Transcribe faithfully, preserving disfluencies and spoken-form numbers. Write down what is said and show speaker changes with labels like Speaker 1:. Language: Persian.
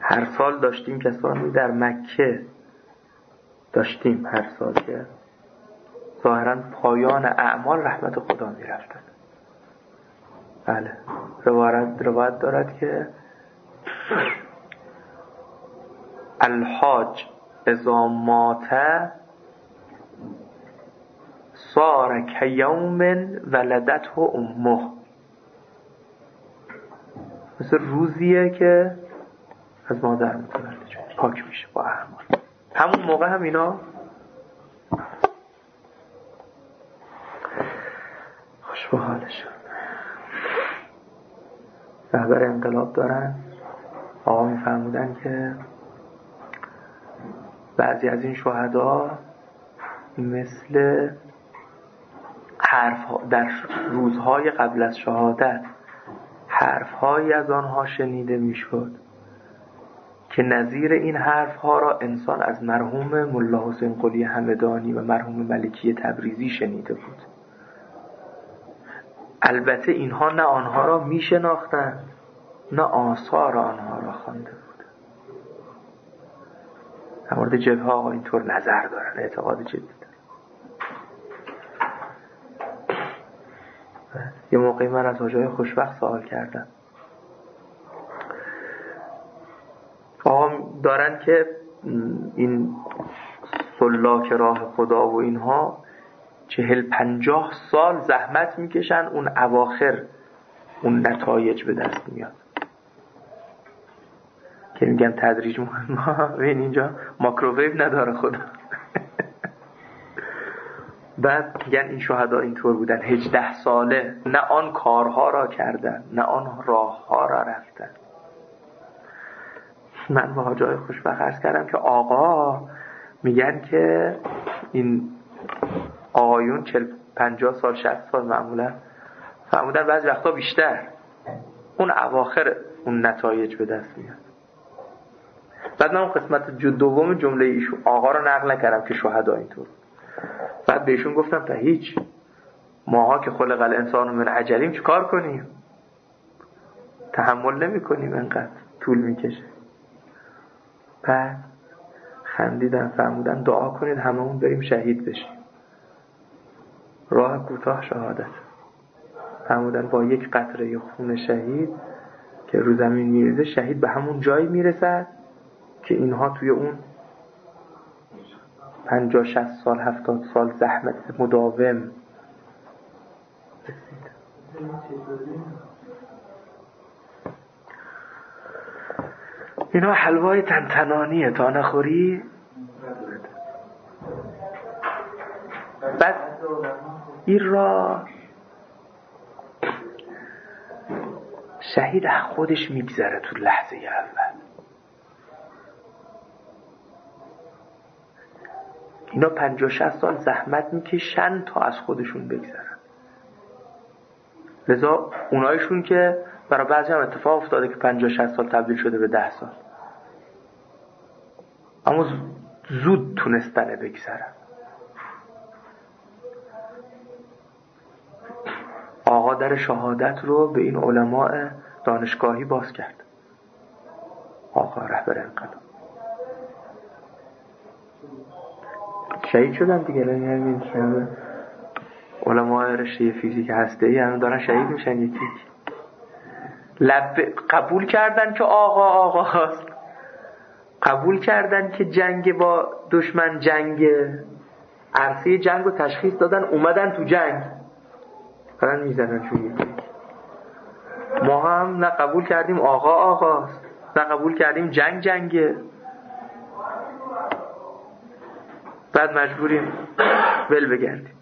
Speaker 1: هر سال داشتیم کسانی در مکه داشتیم هر سال که ظاهرا پایان اعمال رحمت خدا می رفتن. بله روایت روایت دارد که الحاج اذا مات صار کیوم ولدته امه، مثل روزیه که از مادر متولد شد، پاک میشه با اعمال. همون موقع هم اینا خوش به حالشون. رهبر انقلاب دارن، آقا میفرمودن که بعضی از این شهدا مثل حرف ها در روزهای قبل از شهادت حرفهایی از آنها شنیده میشد که نظیر این حرفها را انسان از مرحوم ملا حسین قلی همدانی و مرحوم ملکی تبریزی شنیده بود. البته اینها نه آنها را میشناختند نه آثار آنها را خوانده بود. در مورد جبهه آقا اینطور نظر دارن، اعتقاد جدی دارن. یه موقعی من از حاجای خوشبخت سوال کردم، آقا دارن که این سلاک راه خدا و اینها چهل پنجاه سال زحمت میکشن، اون اواخر اون نتایج به دست میاد که میگم تدریج مهمه. ببین اینجا ماکروویو نداره خدا. بعد میگن این شهدا اینطور بودن، هجده ساله نه آن کارها را کردن نه آن راهها را رفتن. من با حاجای خوشبخت عرض کردم که آقا میگن که این آقایون چهل پنجاه سال شصت سال معمولا فرمودن، بعضی وقتا بیشتر، اون اواخر اون نتایج به دست میاد. بعد من اون قسمت دوم جمله ایشون آقا رو نقل نکردم که شهدا اینطور. بعد بهشون گفتم تا هیچ، ماها که خلق الانسان من عجلیم چه کار کنیم؟ تحمل نمی کنیم، انقدر طول میکشه. بعد خندیدن فرمودن دعا کنید هممون بریم شهید بشیم. راه کوتاه شهادت. فرمودن با یک قطره خون شهید که رو زمین میریزه، شهید به همون جایی میرسد که اینها توی اون پنجاه شصت سال هفتاد سال زحمت مداوم رسید. اینا حلوای تنتنانیه، تا نخوری. بعد این را شهید خودش میگذره تو لحظه اول. اینا پنجاه شصت سال زحمت میکشن تا از خودشون بگذرن. لذا اونایشون که برای بعضی هم اتفاق افتاده که پنجاه شصت سال تبدیل شده به ده سال، اما زود تونستنه بگذرن. آقا در شهادت رو به این علماء دانشگاهی باز کرد. آقا رهبر انقلاب شهید شدن دیگه. الان همین شما علماء رشته فیزیک هسته‌ای هم دارن شهید میشن. یکی لب قبول کردن که آقا آقاست، قبول کردن که جنگ با دشمن جنگ، عرصه جنگ رو تشخیص دادن، اومدن تو جنگ دارن میزنن چون یکی. ما هم نه قبول کردیم آقا آقاست، نه قبول کردیم جنگ جنگه، بعد مجبوریم ول بگردیم.